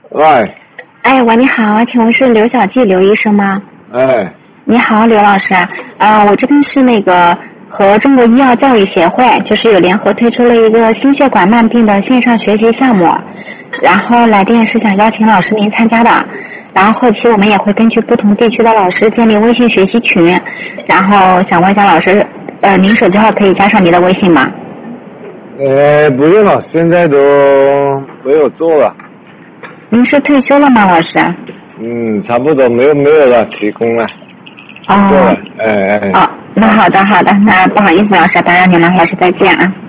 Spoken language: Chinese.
喂， 哎，喂，你好，请问是刘小季刘医生吗？ 哎， 你好，刘老师。我这边是和中国医药教育协会，就是有联合推出了一个心血管慢病的线上学习项目，然后来电是想邀请老师您参加的。然后后期我们也会根据不同地区的老师建立微信学习群，然后想问一下老师，您手机号可以加上您的微信吗？ 不用了，现在都没有做了。 您是退休了吗，老师？ 差不多没有了，提供了。 哦。 做了， 哦，那好的，那不好意思，老师打扰您了，老师再见啊。